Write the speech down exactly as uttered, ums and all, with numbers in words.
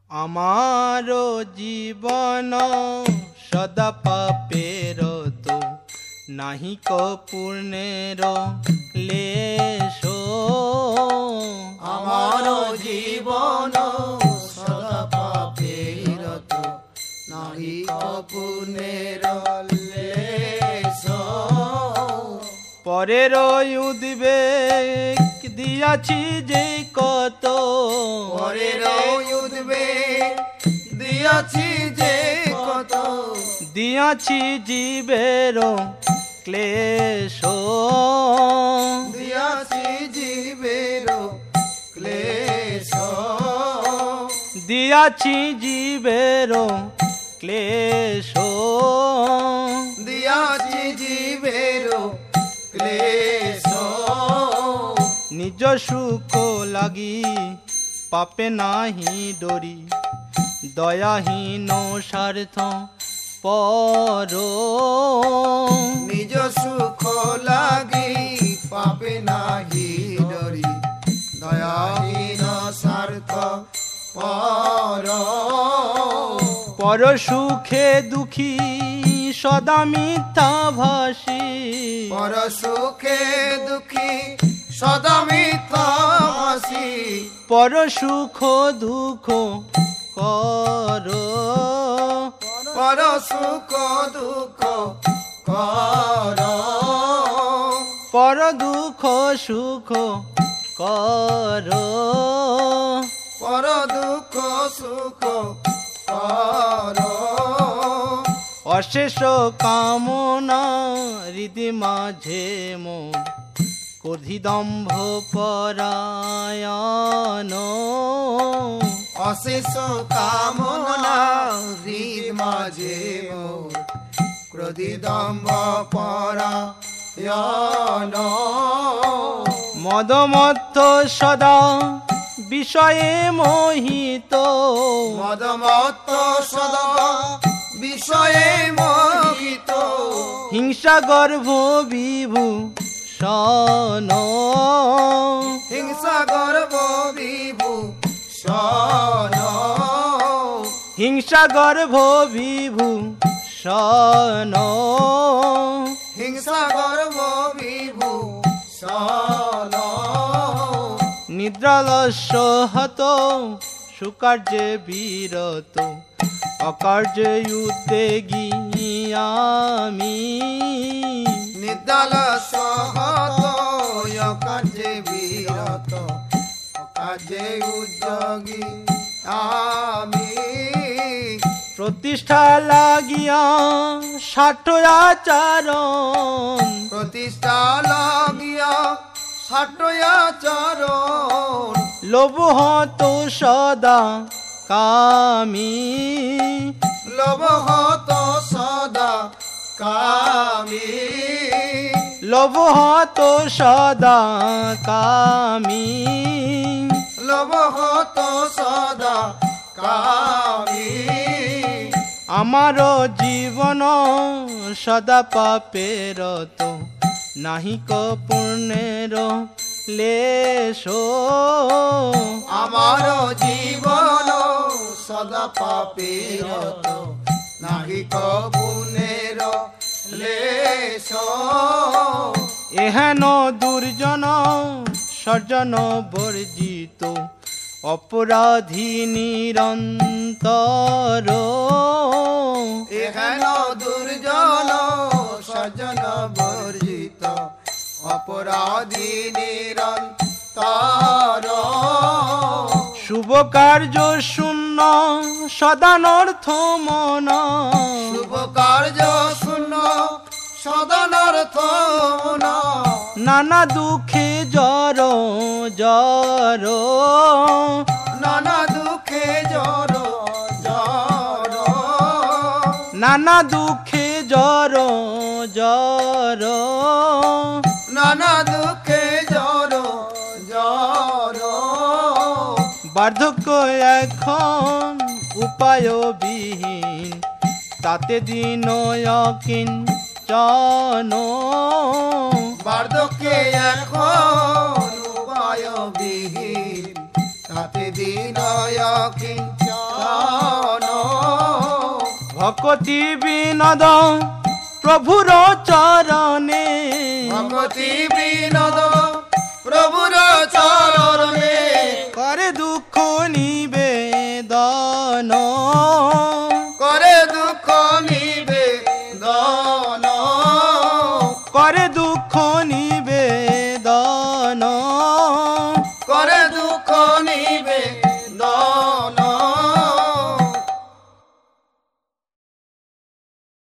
আমারো জীবন সদা পাপের তো নাহিক পুণ্যের লেশ। আমারো জীবন সদা পাপের তো নাহিক পুণ্যের লেশ। পরের উদ্বেগ দিয়াছি যে কত, পরের উদ্বেগ দিয়াছি যে কত, দিয়াছি জীবের ক্লেশ। দিয়াছি জীবের ক্লেশ। দিয়াছি জীবের ক্লেশ। দিয়াছি জীবের ক্লেশ। নিজ সুখ লাগি পাপে নাহি ডরি, দয়াহীন স্বার্থ পর। নিজ সুখ লাগি পাপে নাহি ডরি, দয়াহীন স্বার্থ পর। পর সুখে দুঃখী সদা মিথ্যা ভাসি, পর সুখে দুঃখী সদা মিথ্যা ভাসি। পর সুখ দুঃখ কর, পর সুখ দুঃখ কর। পর দুঃখ সুখ কর, পর দুঃখ সুখ কর। অশেষ কামনা হৃদি মাঝে মোর, ক্রোধিদম্ভ পরায়ণ। অশেষ কামনা হৃদ মাঝে মোর, ক্রোধিদম্ভ পরায়ণ। মদমত্ত সদা বিষয়ে মোহিত, মদমত্ত সদা বিষয়ে মোহিত। হিংসা গর্ভ বিভু শন, হিংসা গর্ব বিভু শন। হিংসা গর্ভ বিভু শন। হিংসা গর্ব বিভু শন। নিদ্রালস্য হত সুকার্যে বিরত, অকার্যে উদ্বেগী আমি। নিদ্রালস্য হত অকার্যে বিরত, অকার্যে উদ্যোগী আমি। প্রতিষ্ঠা লাগিয়া ষাট আচরণ, প্রতিষ্ঠা লাগিয়া ষাট আচরণ। লোভ হত সদা কামি, লোভ হত সদা কামি। লোভ হত সদা কামি। লোভ হত সদা কামি। আমার জীবন সদা পাপের তো নাহিক পুণ্যের লেশ। আমার জীবন সদা পাপের তো নাহিক পুণ্যের লেশ। এহেন দুর্জন সর্জন বর্জিত, অপরাধী নিরন্তর। এহেন দুর্জন সজ্জন বর্জিত, অপরাধী নিরন্তর। শুভ কার্য শূন্য সদানর্থ মন, শুভ কার্য শূন্য সদানর্থ মন। নানা দুঃখে জর জর, নানা দুঃখে জর জর। নানা দুঃখে জর জর, নানা দুঃখে জর জর। বার্ধক্য এখন উপায় বিহীন, তাতে দিন কিঞ্চন। বার্ধক্যে এখন উপায় বিহীন, তাতে দিন কিঞ্চন। ভকতি বিনোদ প্রভুর চরণে ভকতি বিনোদ প্রভুর চরণে করে দুঃখ নিবেদন করে দুঃখ নিবেদন করে দুঃখ নিবেদন